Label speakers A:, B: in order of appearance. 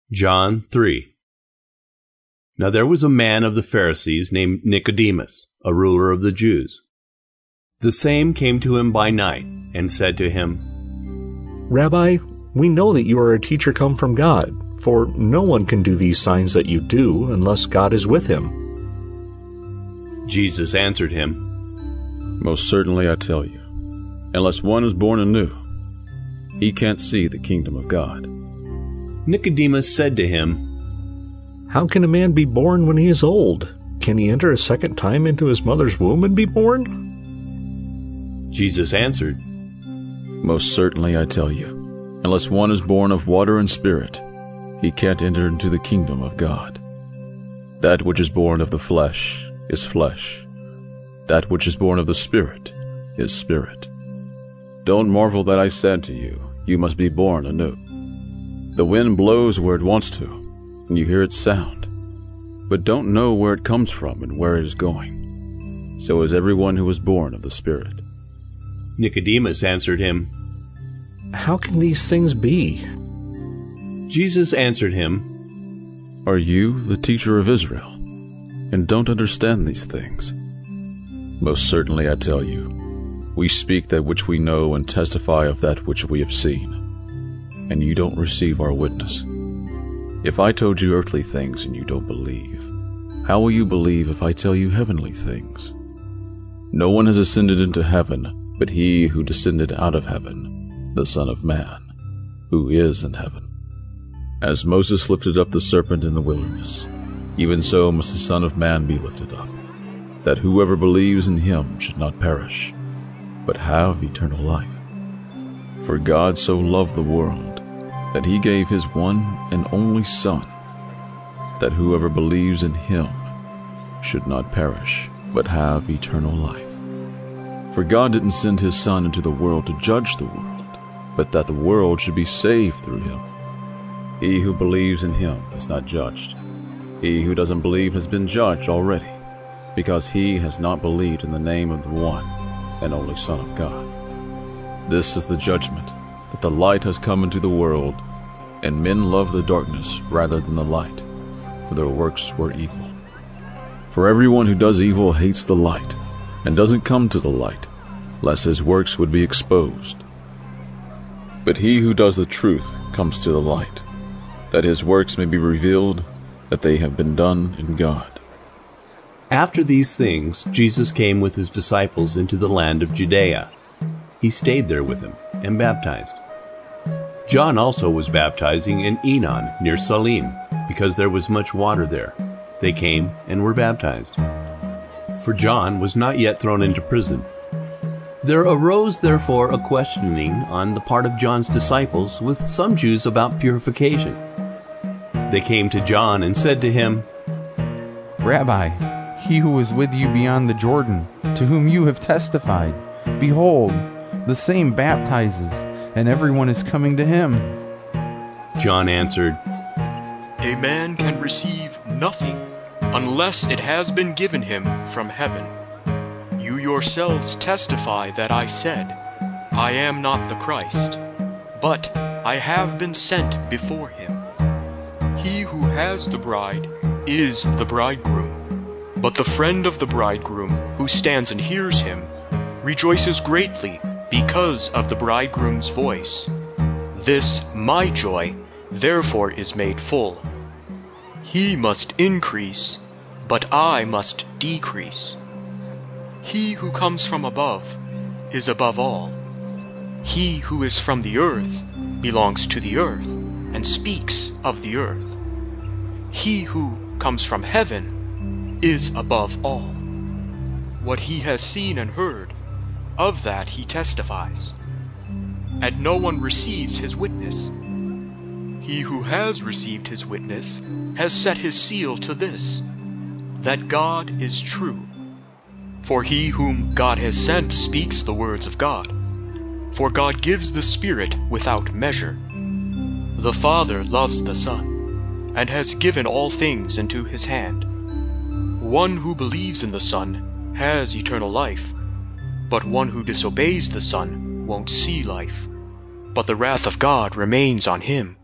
A: John 3. Now there was a man of the Pharisees named Nicodemus, a ruler of the Jews. The same came to him by night, and said to him,
B: Rabbi, we know that you are a teacher come from God, for no one can do these signs that you do unless God is with him.
A: Jesus answered him,
C: Most certainly I tell you, unless one is born anew, he can't see the kingdom of God.
A: Nicodemus said to him,
B: How can a man be born when he is old? Can he enter a second time into his mother's womb and be born?
A: Jesus answered,
C: Most certainly I tell you, unless one is born of water and spirit, he can't enter into the kingdom of God. That which is born of the flesh is flesh. That which is born of the Spirit is spirit. Don't marvel that I said to you, you must be born anew. The wind blows where it wants to, and you hear its sound, but don't know where it comes from and where it is going. So is everyone who is born of the Spirit.
A: Nicodemus answered him,
B: How can these things be?
A: Jesus answered him,
C: Are you the teacher of Israel, and don't understand these things? Most certainly I tell you, we speak that which we know and testify of that which we have seen, and you don't receive our witness. If I told you earthly things and you don't believe, how will you believe if I tell you heavenly things? No one has ascended into heaven but he who descended out of heaven, the Son of Man, who is in heaven. As Moses lifted up the serpent in the wilderness, even so must the Son of Man be lifted up, that whoever believes in him should not perish, but have eternal life. For God so loved the world, that he gave his one and only Son, that whoever believes in him should not perish, but have eternal life. For God didn't send his Son into the world to judge the world, but that the world should be saved through him. He who believes in him is not judged. He who doesn't believe has been judged already, because he has not believed in the name of the one and only Son of God. This is the judgment, that the light has come into the world, and men love the darkness rather than the light, for their works were evil. For everyone who does evil hates the light, and doesn't come to the light, lest his works would be exposed. But he who does the truth comes to the light, that his works may be revealed, that they have been done in God.
A: After these things, Jesus came with his disciples into the land of Judea. He stayed there with them and baptized. John also was baptizing in Enon near Salim, because there was much water there. They came and were baptized. For John was not yet thrown into prison. There arose therefore a questioning on the part of John's disciples with some Jews about purification. They came to John and said to him,
D: Rabbi, he who is with you beyond the Jordan, to whom you have testified, behold, the same baptizes, and everyone is coming to him.
A: John answered,
E: A man can receive nothing unless it has been given him from heaven. You yourselves testify that I said, I am not the Christ, but I have been sent before him. He who has the bride is the bridegroom, but the friend of the bridegroom who stands and hears him rejoices greatly because of the bridegroom's voice. This my joy therefore is made full. He must increase, but I must decrease. He who comes from above is above all. He who is from the earth belongs to the earth and speaks of the earth. He who comes from heaven is above all. What he has seen and heard, of that he testifies, and no one receives his witness. He who has received his witness has set his seal to this, that God is true. For he whom God has sent speaks the words of God. For God gives the Spirit without measure. The Father loves the Son, and has given all things into his hand. One who believes in the Son has eternal life, but one who disobeys the Son won't see life, but the wrath of God remains on him.